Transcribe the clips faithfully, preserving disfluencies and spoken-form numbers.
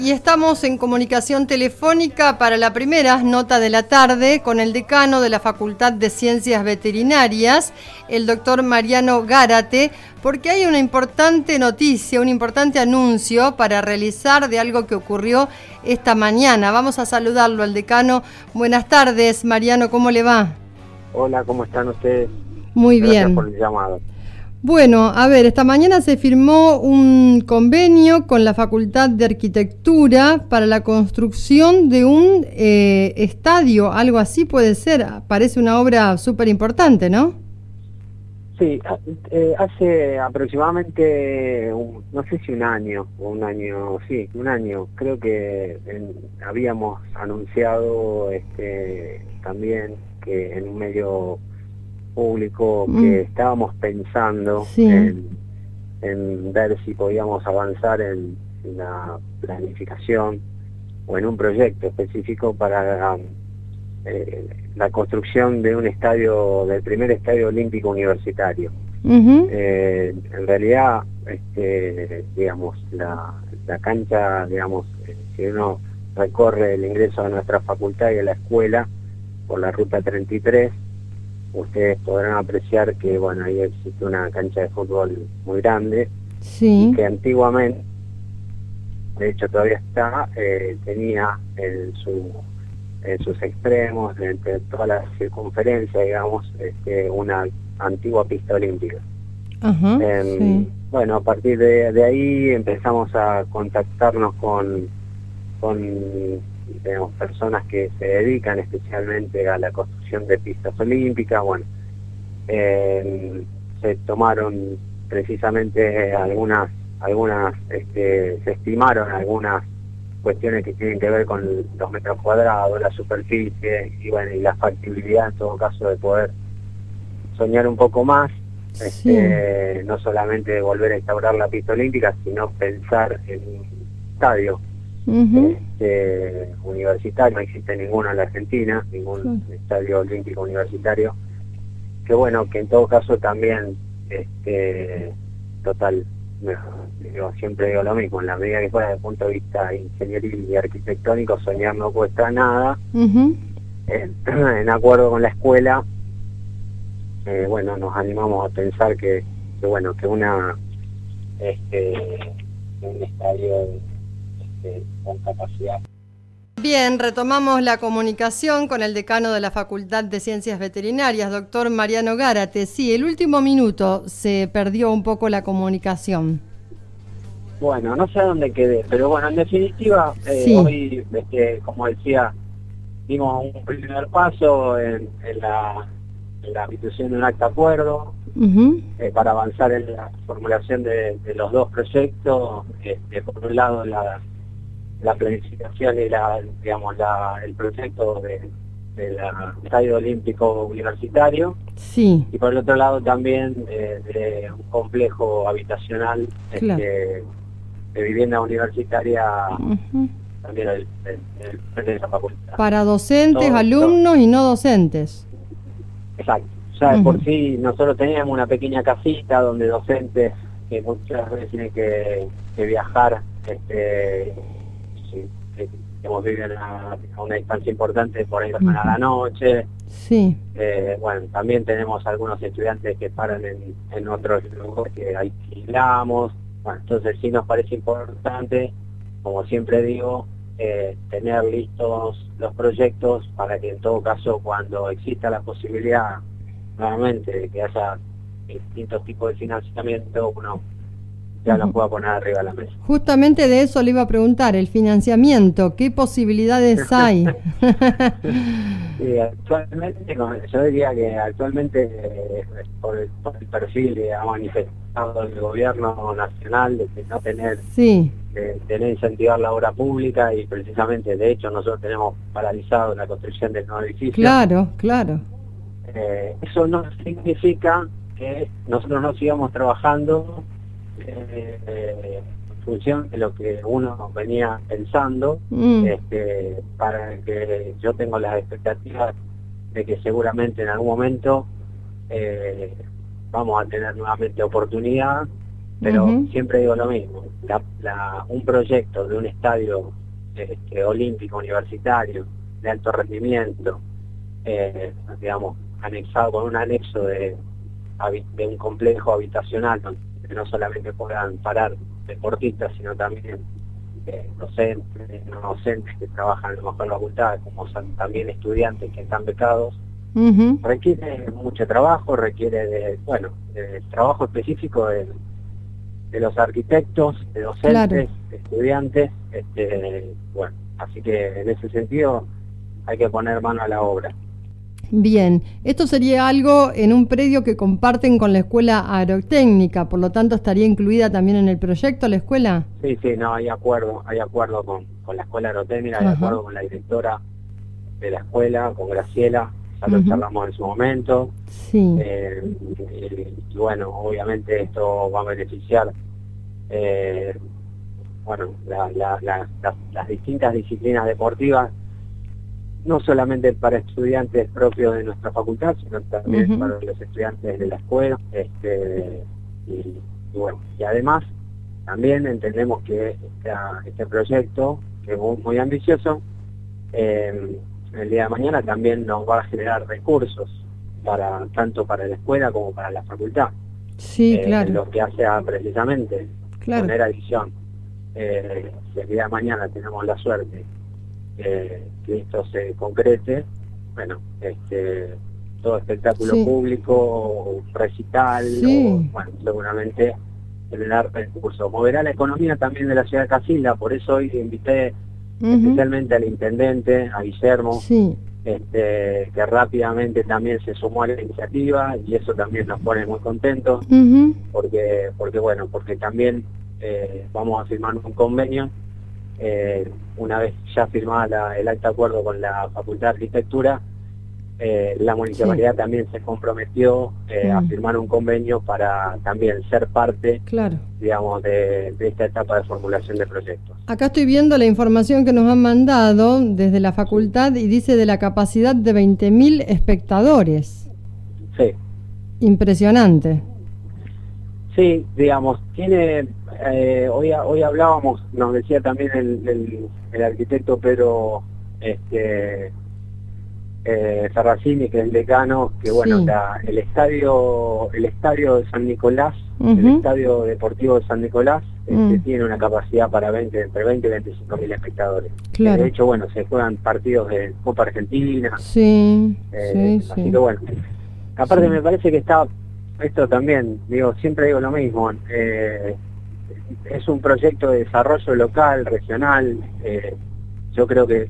Y estamos en comunicación telefónica para la primera nota de la tarde con el decano de la Facultad de Ciencias Veterinarias, el doctor Mariano Gárate, porque hay una importante noticia, un importante anuncio para realizar de algo que ocurrió esta mañana. Vamos a saludarlo al decano. Buenas tardes, Mariano, ¿cómo le va? Hola, ¿cómo están ustedes? Muy bien. Gracias por el llamado. Bueno, a ver, esta mañana se firmó un convenio con la Facultad de Arquitectura para la construcción de un eh, estadio, algo así puede ser, parece una obra súper importante, ¿no? Sí, eh, hace aproximadamente, un, no sé si un año, o un año, sí, un año, creo que en, habíamos anunciado este, también que en un medio público mm. que estábamos pensando sí. en, en ver si podíamos avanzar en, en la planificación o en un proyecto específico para eh, la construcción de un estadio, del primer estadio olímpico universitario. Uh-huh. eh, en realidad, este, digamos, la, la cancha, digamos, eh, si uno recorre el ingreso a nuestra facultad y a la escuela por la ruta treinta y tres, ustedes podrán apreciar que, bueno, ahí existe una cancha de fútbol muy grande, sí. y que antiguamente, de hecho todavía está, eh, tenía en, su, en sus extremos, entre toda la circunferencia, digamos, este, una antigua pista olímpica. Uh-huh, eh, sí. Bueno, a partir de, de ahí empezamos a contactarnos con, con tenemos personas que se dedican especialmente a la construcción de pistas olímpicas. Bueno, eh, se tomaron precisamente algunas, algunas, este, se estimaron algunas cuestiones que tienen que ver con los metros cuadrados, la superficie y bueno, y la factibilidad en todo caso de poder soñar un poco más, sí. este, no solamente de volver a instaurar la pista olímpica, sino pensar en un estadio. Uh-huh. Este, universitario, no existe ninguno en la Argentina, ningún uh-huh. estadio olímpico universitario, que bueno, que en todo caso también, este, total, yo siempre digo lo mismo, en la medida que fuera desde el punto de vista ingenieril y arquitectónico, soñar no cuesta nada. Uh-huh. en, en acuerdo con la escuela, eh, bueno, nos animamos a pensar que, que bueno, que una, este, un estadio con capacidad. Bien, retomamos la comunicación con el decano de la Facultad de Ciencias Veterinarias, doctor Mariano Gárate. Sí, el último minuto se perdió un poco la comunicación. Bueno, no sé a dónde quedé, pero bueno, en definitiva, eh, sí. hoy, este, como decía, dimos un primer paso en, en, la, en la institución de un acta acuerdo, uh-huh. eh, para avanzar en la formulación de, de los dos proyectos. Este, por un lado, la la planificación y la, digamos, la, el proyecto de, de la Estadio Olímpico Universitario, sí. y por el otro lado también eh, de un complejo habitacional, claro. este, de vivienda universitaria, uh-huh. también el, el, el, de la facultad. Para docentes, todo, alumnos todo. Y no docentes. Exacto. Ya de uh-huh. por sí nosotros teníamos una pequeña casita donde docentes que muchas veces tienen que, que viajar, este, que hemos vivido a, a una distancia importante por ahí uh-huh. a la noche. Sí. Eh, bueno, también tenemos algunos estudiantes que paran en, en otros lugares que alquilamos. Bueno, entonces sí nos parece importante, como siempre digo, eh, tener listos los proyectos para que en todo caso, cuando exista la posibilidad nuevamente de que haya distintos tipos de financiamiento, uno ya la pueda poner arriba de la mesa. Justamente de eso le iba a preguntar, el financiamiento, ¿qué posibilidades hay? Sí, actualmente, yo diría que actualmente, eh, por, el, por el perfil que ha manifestado el gobierno nacional de, de no tener, sí. de, de no incentivar la obra pública, y precisamente, de hecho, nosotros tenemos paralizado la construcción del nuevo edificio. Claro, claro. Eh, eso no significa que nosotros no sigamos trabajando Eh, en función de lo que uno venía pensando, mm. este, para que yo tengo las expectativas de que seguramente en algún momento eh, vamos a tener nuevamente oportunidad pero Uh-huh. siempre digo lo mismo, la, la, un proyecto de un estadio este, olímpico universitario de alto rendimiento, eh, digamos, anexado con un anexo de, de un complejo habitacional donde no solamente puedan parar deportistas, sino también eh, docentes, no docentes que trabajan en la mejor facultad, como son también estudiantes que están becados. Uh-huh. Requiere mucho trabajo, requiere de, bueno, de trabajo específico de, de los arquitectos, de docentes, claro, de estudiantes, este, bueno, así que en ese sentido hay que poner mano a la obra. Bien, esto sería algo en un predio que comparten con la Escuela Agrotécnica, por lo tanto estaría incluida también en el proyecto la escuela. Sí, sí, no, hay acuerdo, hay acuerdo con, con la Escuela Agrotécnica, hay Ajá. acuerdo con la directora de la escuela, con Graciela, ya lo uh-huh. charlamos en su momento. Sí. Eh, y, y bueno, obviamente esto va a beneficiar eh, bueno, la, la, la, la, las distintas disciplinas deportivas, no solamente para estudiantes propios de nuestra facultad, sino también uh-huh. para los estudiantes de la escuela. Este, y, y bueno, y además también entendemos que esta, este proyecto, que es muy, muy ambicioso, eh, el día de mañana también nos va a generar recursos para tanto para la escuela como para la facultad. Sí, eh, claro. Lo que hace a precisamente claro. poner adición. Eh, si el día de mañana tenemos la suerte eh, que esto se concrete, bueno, este todo espectáculo sí. público, recital, sí. o, bueno, seguramente generar recursos. Moverá la economía también de la ciudad de Casilda, por eso hoy invité uh-huh. especialmente al intendente, a Guillermo, sí. este, que rápidamente también se sumó a la iniciativa, y eso también nos pone muy contentos, uh-huh. porque, porque bueno, porque también eh, vamos a firmar un convenio, eh, una vez ya firmada la, el acta de acuerdo con la Facultad de Arquitectura, eh, la municipalidad sí. también se comprometió eh, uh-huh. a firmar un convenio para también ser parte, claro. digamos, de, de esta etapa de formulación de proyectos. Acá estoy viendo la información que nos han mandado desde la facultad y dice de la capacidad de veinte mil espectadores. Sí. Impresionante. Sí, digamos, tiene, eh, hoy hoy hablábamos, nos decía también el, el, el arquitecto Pedro este, eh, Sarracini, que es el decano, que bueno, sí. la, el estadio el estadio de San Nicolás, uh-huh. el estadio deportivo de San Nicolás, este, uh-huh. tiene una capacidad para veinte, entre veinte y veinticinco mil espectadores. Claro. De hecho, bueno, se juegan partidos de Copa Argentina. Sí, eh, sí, así sí. que bueno, aparte sí. me parece que está, esto también, digo, siempre digo lo mismo, eh, es un proyecto de desarrollo local, regional, eh, yo creo que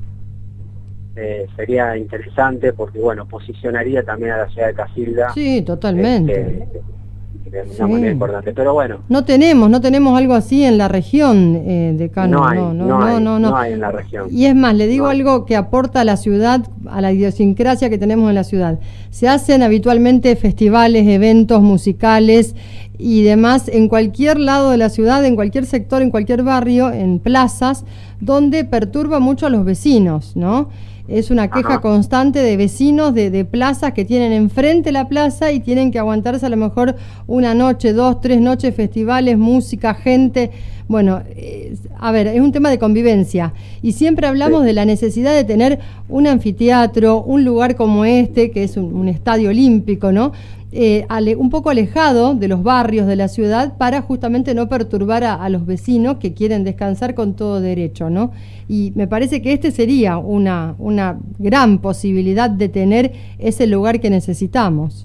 eh, sería interesante porque, bueno, posicionaría también a la ciudad de Casilda. Sí, totalmente. Este, de una sí. manera importante, pero bueno. No tenemos, no tenemos algo así en la región, eh, decano. No hay, no, no, no, no, hay, no, no. no hay en la región. Y es más, le digo no algo que aporta a la ciudad, a la idiosincrasia que tenemos en la ciudad. Se hacen habitualmente festivales, eventos musicales y demás en cualquier lado de la ciudad, en cualquier sector, en cualquier barrio, en plazas, donde perturba mucho a los vecinos, ¿no? Es una queja Ajá. constante de vecinos de, de plazas que tienen enfrente la plaza y tienen que aguantarse a lo mejor una noche, dos, tres noches, festivales, música, gente. Bueno, eh, a ver, es un tema de convivencia. Y siempre hablamos sí. de la necesidad de tener un anfiteatro, un lugar como este, que es un, un estadio olímpico, ¿no? Eh, ale, un poco alejado de los barrios de la ciudad para justamente no perturbar a, a los vecinos que quieren descansar con todo derecho, ¿no? Y me parece que este sería una, una gran posibilidad de tener ese lugar que necesitamos.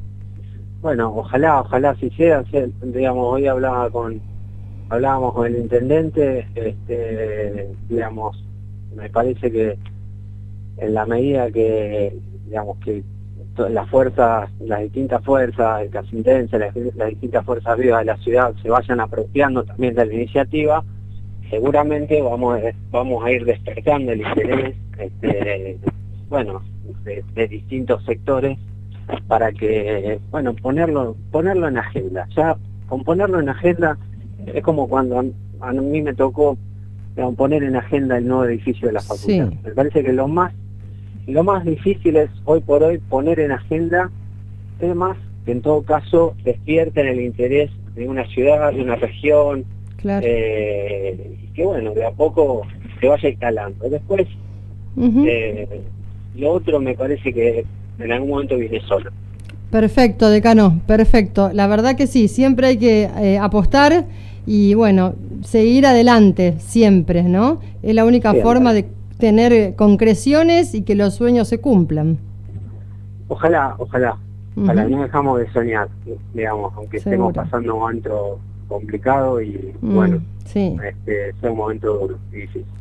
Bueno, ojalá, ojalá si sea, digamos, hoy hablaba con, hablábamos con el intendente, este, digamos, me parece que en la medida que, digamos, que las fuerzas, las distintas fuerzas, el casildense, las, las distintas fuerzas vivas de la ciudad se vayan apropiando también de la iniciativa, seguramente vamos, vamos a ir despertando el interés, este, bueno, de, de distintos sectores para que, bueno, ponerlo, ponerlo en agenda. Ya con ponerlo en agenda es como cuando a, a mí me tocó, digamos, poner en agenda el nuevo edificio de la facultad. Sí. Me parece que lo más Lo más difícil es hoy por hoy poner en agenda temas que en todo caso despierten el interés de una ciudad, de una región, claro. eh, y que bueno, de a poco se vaya instalando. Después, Uh-huh. eh, lo otro me parece que en algún momento viene solo. Perfecto, decano, perfecto. La verdad que sí, siempre hay que eh, apostar y bueno, seguir adelante, siempre, ¿no? Es la única Siempre. forma de tener eh, concreciones y que los sueños se cumplan. Ojalá, ojalá, ojalá, Uh-huh. no dejamos de soñar, digamos, aunque Seguro. estemos pasando un momento complicado y Mm, bueno, sí. este, sea un momento duro y difícil.